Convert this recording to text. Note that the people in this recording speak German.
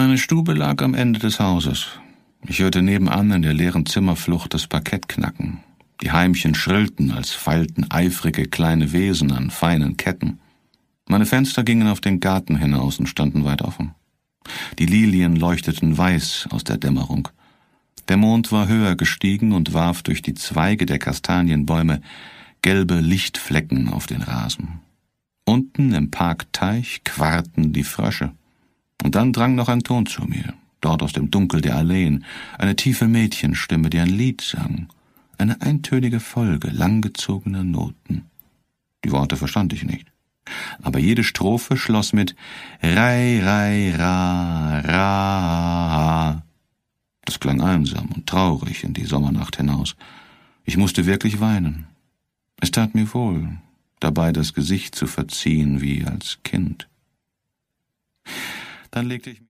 Meine Stube lag am Ende des Hauses. Ich hörte nebenan in der leeren Zimmerflucht das Parkett knacken. Die Heimchen schrillten, als feilten eifrige kleine Wesen an feinen Ketten. Meine Fenster gingen auf den Garten hinaus und standen weit offen. Die Lilien leuchteten weiß aus der Dämmerung. Der Mond war höher gestiegen und warf durch die Zweige der Kastanienbäume gelbe Lichtflecken auf den Rasen. Unten im Parkteich quarrten die Frösche. Und dann drang noch ein Ton zu mir, dort aus dem Dunkel der Alleen, eine tiefe Mädchenstimme, die ein Lied sang, eine eintönige Folge langgezogener Noten. Die Worte verstand ich nicht, aber jede Strophe schloss mit Rai, Rai, Ra, Ra. Das klang einsam und traurig in die Sommernacht hinaus. Ich musste wirklich weinen. Es tat mir wohl, dabei das Gesicht zu verziehen wie als Kind. Dann legte ich